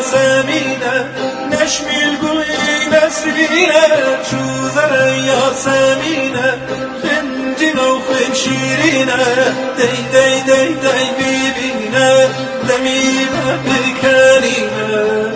یاسمینه نشمیل گوی نسرینه شوزر یاسمینه خنجین و خن شیرینه دی دی دی دی بیبینه دمیمه بکنینه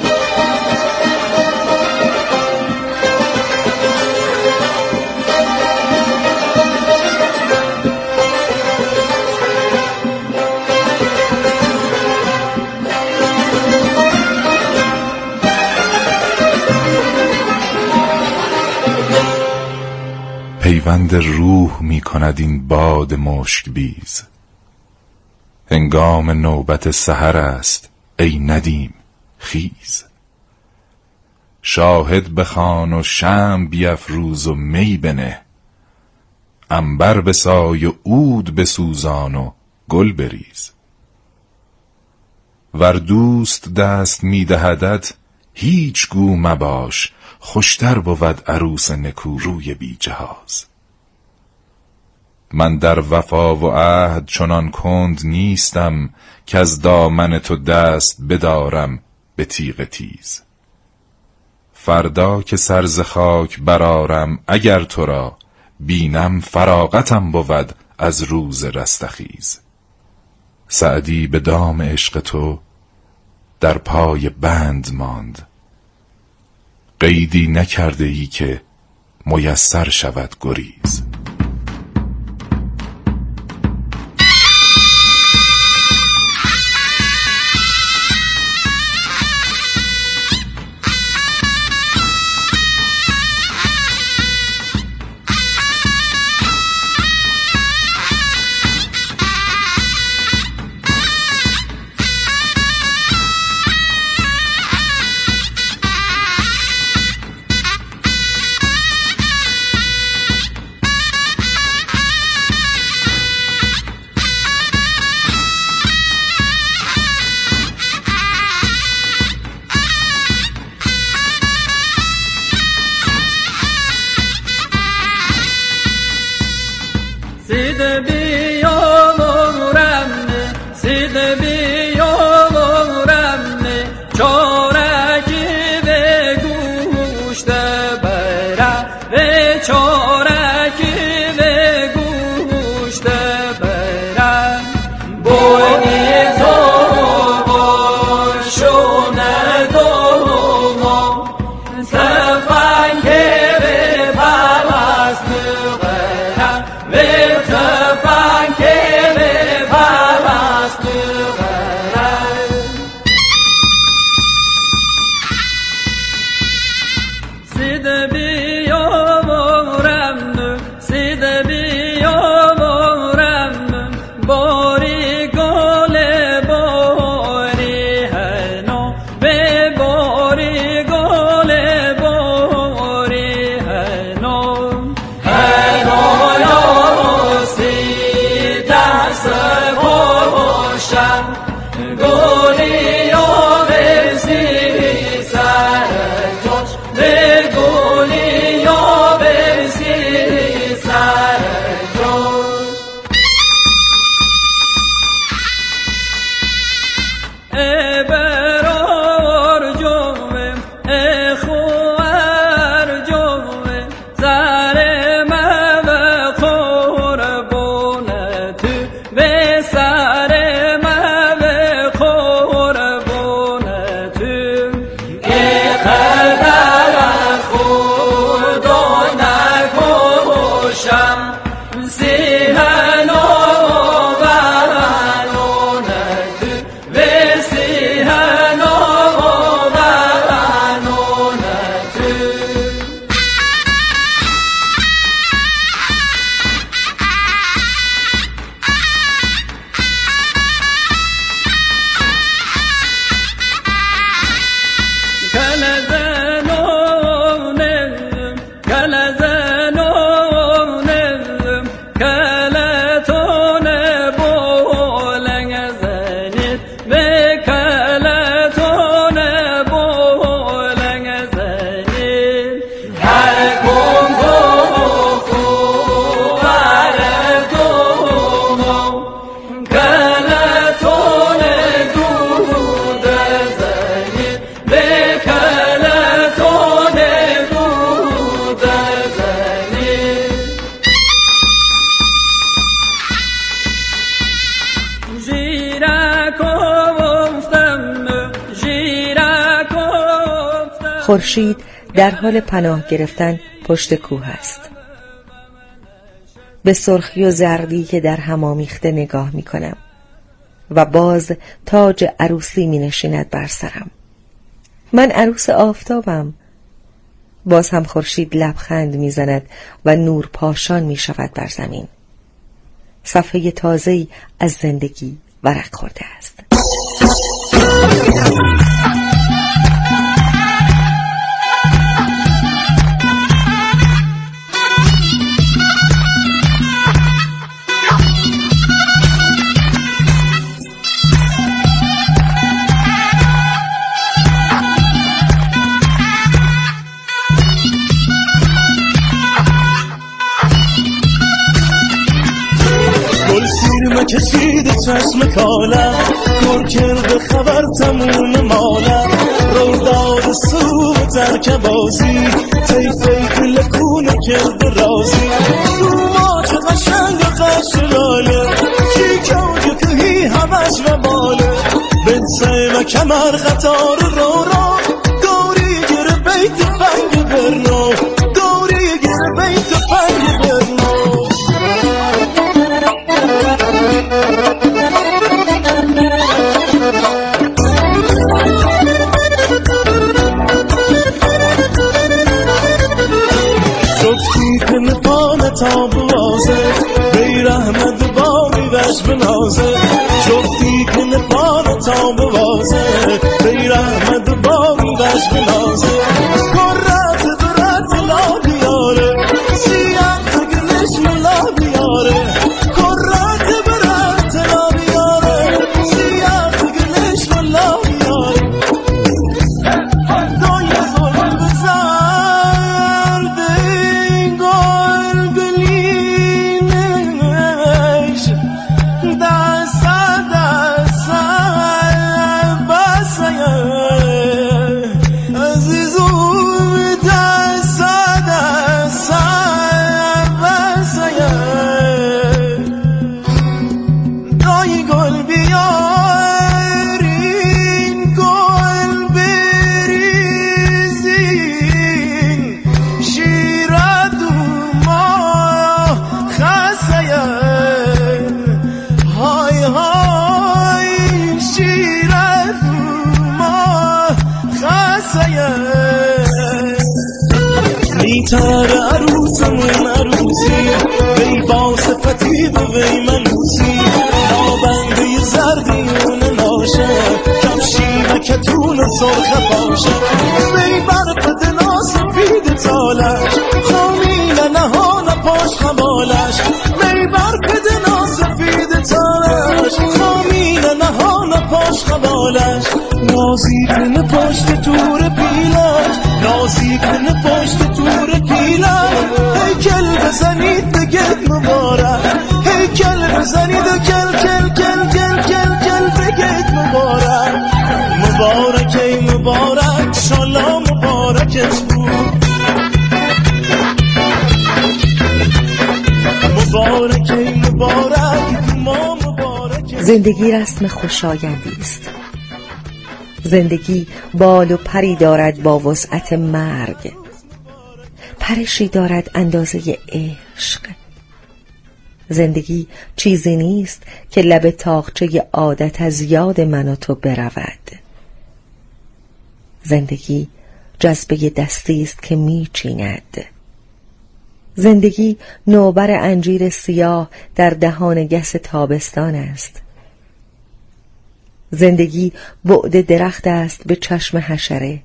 پیوند روح می کند این باد مشک بیز. هنگام نوبت سحر است ای ندیم خیز. شاهد بخوان و شمع بیفروز و می بنه، عنبر بسای و عود بسوزان و گل بریز. ور دوست دست می دهدت هیچ گو مباش، خوشتر بود عروس نکوروی بی جهاز. من در وفا و عهد چنان کند نیستم، که از دامن تو دست بدارم به تیغ تیز. فردا که سر ز خاک برآرم اگر تو را بینم، فراغتم بود از روز رستخیز. سعدی به دام عشق تو در پای بند ماند، قیدی نکرده ای که میسر شود گریز. خورشید در حال پناه گرفتن پشت کوه است. به سرخی و زردی که در هم آمیخته نگاه می کنم و باز تاج عروسی می نشیند بر سرم. من عروس آفتابم. باز هم خورشید لبخند می زند و نور پاشان می شود بر زمین. صفحه تازه‌ای از زندگی ورق خورده است. کشید چشم کالم کور کرده خبر تموم مالم رو داد سو ترک بازی تیفه کل کونه کرده رازی تو ما چه قشنگ و قشلاله چی کاجه توهی همش و باله بنسه و کمر قطار رو گوری گره بیت فنگ برنو گوری گره بیت فنگ برنو تا بوازه غیر احمد باری وش بنازه جفتی که نپانه تا بوازه غیر احمد باری وش بنازه کرت درت لا بیاره سیاه گلش ملا بیاره کرت برت لا بیاره سیاه گلش ملا بیاره دای ظلم بزرد میتر عروسمون عروسی وی با صفتی و وی منوسی نابنده زردیون ناشه کفشی و کتون سرخ باشه وی برف دنا سفید تالش خامین نهان پاش خبالش وی برف دنا سفید تالش خامین نهان پاش خبالش نازی کنه پشت تور پیلش نازی کنه پشت تور پیلش هیکل بزنید بگید مبارک هیکل بزنید و کل کل کل کل کل کل بگید مبارک مبارک ای مبارک شالا مبارکش بود مبارک ای مبارک ما مبارک. زندگی رسم خوشایندی است. زندگی بال و پری دارد با وسعت مرگ، پرشی دارد اندازه عشق. زندگی چیزی نیست که لب تاقچه عادت از یاد من و تو برود. زندگی جذبه دستی است که میچیند. زندگی نوبر انجیر سیاه در دهان گس تابستان است. زندگی بعد درخت است به چشم حشره.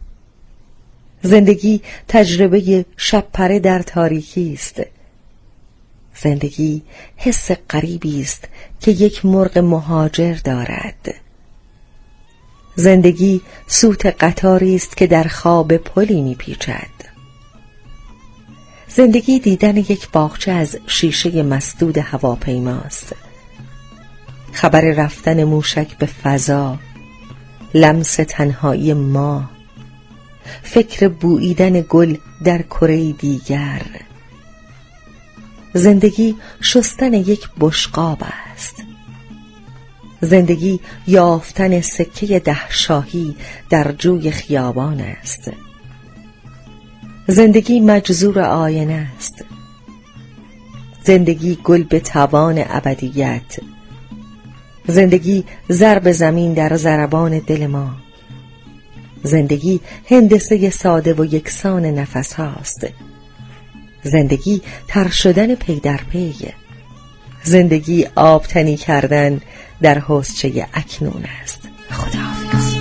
زندگی تجربه شب پره در تاریکی است. زندگی حس غریبی است که یک مرغ مهاجر دارد. زندگی سوت قطاری است که در خواب پلی میپیچد. زندگی دیدن یک باغچه از شیشه مسدود هواپیماست. خبر رفتن موشک به فضا، لمس تنهایی ما، فکر بوییدن گل در کره دیگر. زندگی شستن یک بشقاب است. زندگی یافتن سکه 10 شاهی در جوی خیابان است. زندگی مجذور آینه است. زندگی گل به توان ابدیت. زندگی ضرب زمین در ضربان دل ما. زندگی هندسه ساده و یکسان نفس هاست. زندگی تر شدن پی در پی. زندگی آبتنی کردن در حوضچه اکنون است. خداحافظ.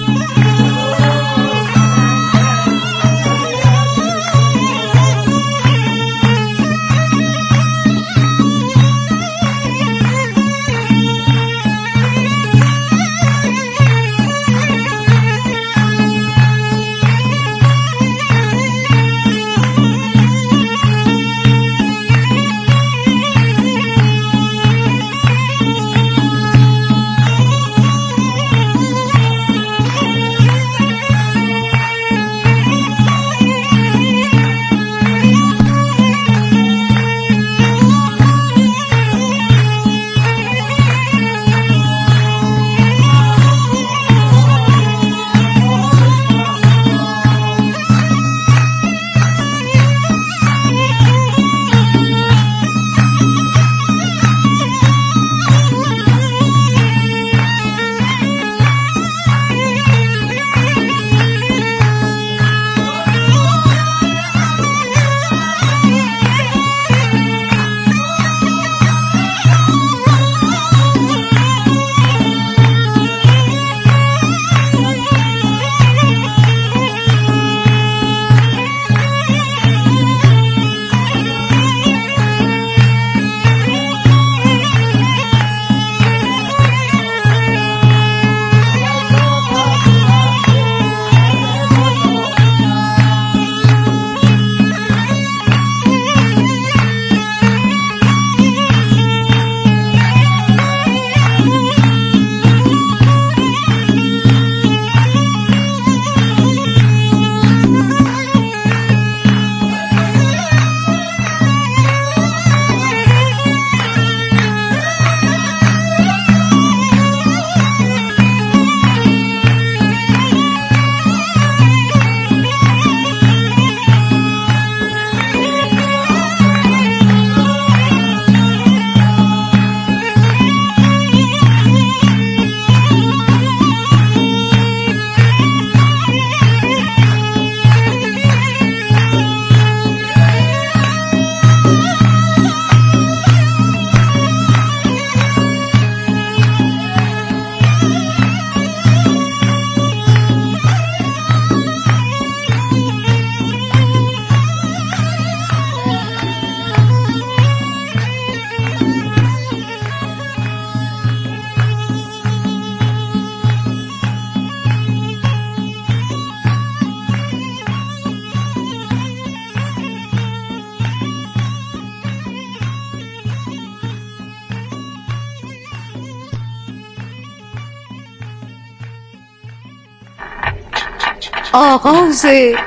آغاز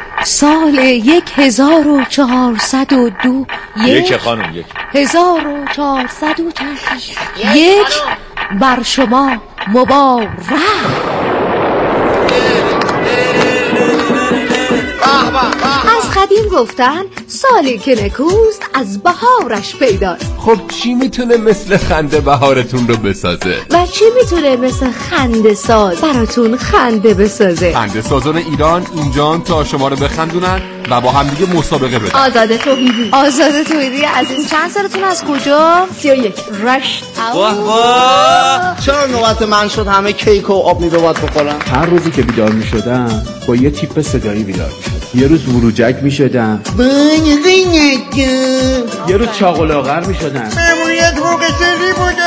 سال 1402 یک خانم یک 1401 بر شما مبارک. از قدیم گفتن سالی که نکوست از بهارش پیداست. خب چی میتونه مثل خنده بهارتون رو بسازه؟ و چی میتونه مثل خنده ساز براتون خنده بسازه؟ خنده سازان ایران اینجان تا شما رو بخندونن و با هم دیگه مسابقه بدن. آزاده توحیدی عزیز، چند سالتون، از کجا؟ 31 رشت. واه چرا نوبت من شد همه کیک و آب میوه باید بخورم؟ هر روزی که بیدار میشدم با یه تیپ صدایی بیدار میشدم. یه روز وروجک میشدم، یه روز چاق و لاغر میشدم. ماموریت حقوق سری بوده.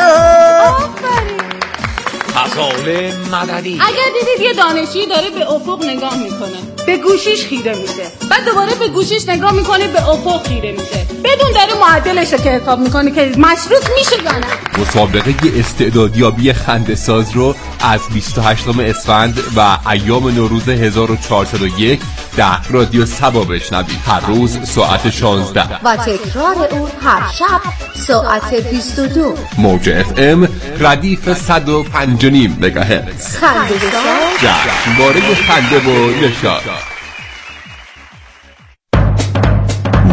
تساؤل مددی. اگر دیدید یه دانشجویی داره به افق نگاه میکنه، به گوشیش خیره میشه، بعد دوباره به گوشیش نگاه میکنه، به افق خیره میشه، بدون داره معدلش که حساب میکنه که مشروط میشه یا نه. مسابقه استعدادیابی خنده‌ساز رو از 28 اسفند و ایام نوروز 1401 در رادیو صبا بشنوید. هر روز ساعت 16 و تکرار اون هر شب ساعت 22. موج FM ردیف 105.5 مگاهرتز. خنده‌ساز جشنواره خنده و نشاط.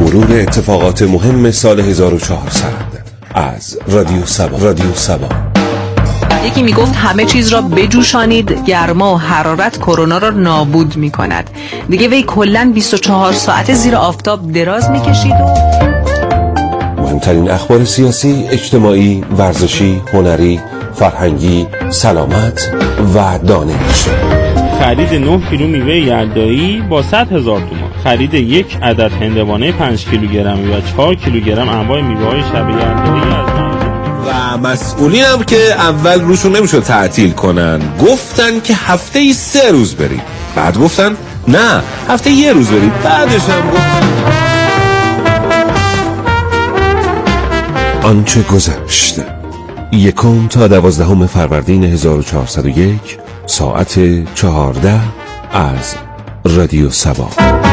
مرور اتفاقات مهم سال 1400 از رادیو سبا. یکی میگفت همه چیز را بجوشانید، گرما و حرارت کرونا را نابود میکند. دیگه وی کلن 24 ساعت زیر آفتاب دراز میکشید و مهمترین اخبار سیاسی، اجتماعی، ورزشی، هنری، فرهنگی، سلامت و دانش. خرید 9 کیلو میوه یلدایی با 100,000 تومان. خرید 1 عدد هندوانه 5 کیلوگرمی و 4 کیلوگرم انواع میوه‌های شب یلدایی از و مسئولین هم که اول روشون نمیشد تعطیل کنن گفتن که هفته 3 روز برید، بعد گفتن نه هفته 1 روز برید، بعدش هم گفتن آنچه گذشت. 1 تا 12 فروردین 1401 ساعت 14 از رادیو سبا.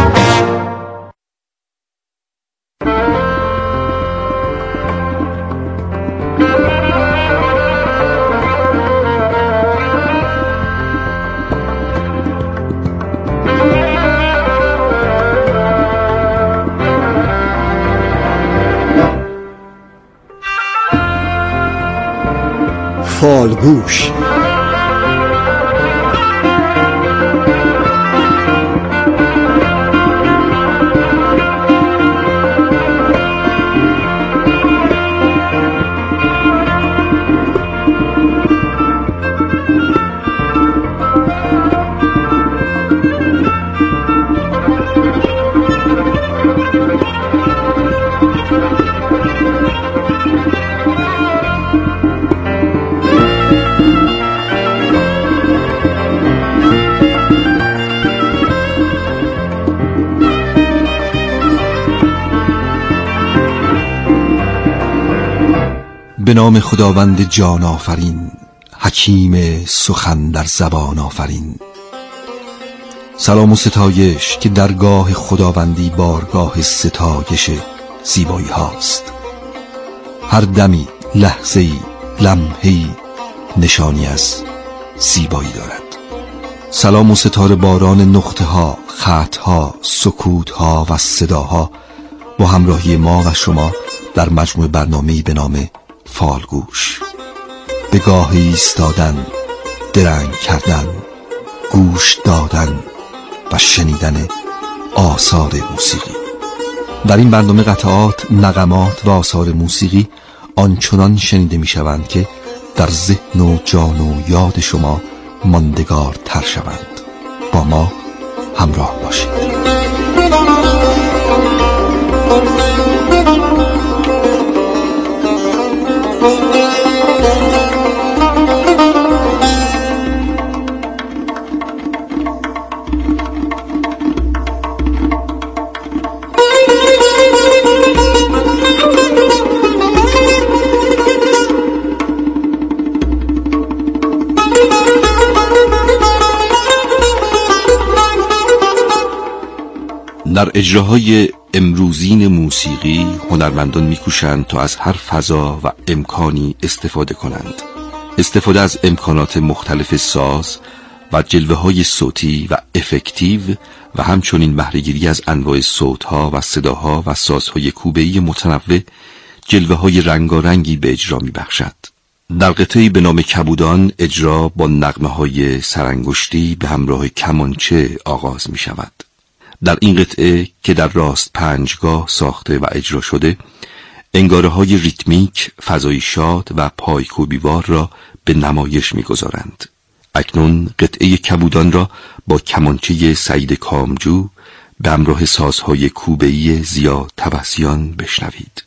فالگوش. به نام خداوند جان آفرین، حکیم سخن در زبان آفرین. سلام و ستایش که درگاه خداوندی بارگاه ستایش زیبایی هاست. هر دمی، لحظه‌ای، لمحه‌ای نشانی از زیبایی دارد. سلام و ستاره باران نقطه ها، خط ها، سکوت ها و صداها با همراهی ما و شما در مجموع برنامه‌ای به نام فالگوش. به گاه ایستادن، درنگ کردن، گوش دادن و شنیدن آثار موسیقی. در این برنامه قطعات، نغمات و آثار موسیقی آنچنان شنیده می شوند که در ذهن و جان و یاد شما ماندگار تر شوند. با ما همراه باشید. در اجراهای امروزین موسیقی هنرمندان می‌کوشند تا از هر فضا و امکانی استفاده کنند. استفاده از امکانات مختلف ساز و جلوه‌های صوتی و افکتیو و همچنین بهره‌گیری از انواع صوت‌ها و صداها و سازهای کوبه‌ای متنوع جلوه‌های رنگارنگی به اجرا می‌بخشد. در قطعه‌ای به نام کبودان اجرا با نغمه‌های سرانگشتی به همراه کمانچه آغاز می‌شود. در این قطعه که در راست پنجگاه ساخته و اجرا شده، انگاره‌های ریتمیک، فضای شاد و پایکوبیوار را به نمایش می‌گذارند. اکنون قطعه کبودان را با کمانچه سعید کامجو به همراه سازهای کوبه‌ای ضیا طبسیان بشنوید.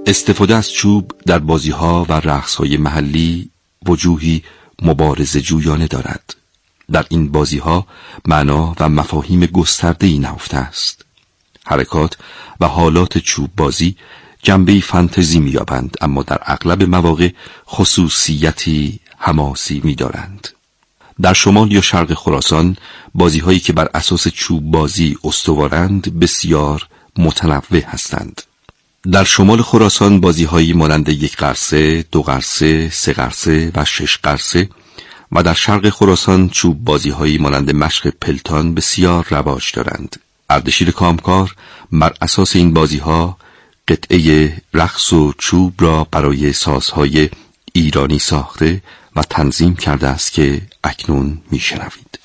استفاده از چوب در بازی‌ها و رقص‌های محلی وجوهی مبارزه جویانه دارد. در این بازی‌ها معنا و مفاهیم گسترده‌ای نهفته است. حرکات و حالات چوب بازی جنبه‌ای فانتزی می‌یابند، اما در اغلب مواقع خصوصیتی حماسی می‌دارند. در شمال یا شرق خراسان بازی‌هایی که بر اساس چوب بازی استوارند بسیار متنوع هستند. در شمال خراسان بازی‌هایی مانند 1 قرصه، 2 قرصه، 3 قرصه و 6 قرصه و در شرق خراسان چوب بازی‌هایی مانند مشق پلتان بسیار رواج دارند. اردشیر کامکار بر اساس این بازی‌ها قطعه رقص و چوب را برای سازهای ایرانی ساخته و تنظیم کرده است که اکنون می‌شنوید.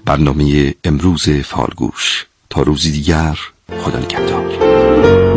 برنامه امروز فالگوش. تا روزی دیگر، خدا نگهدار.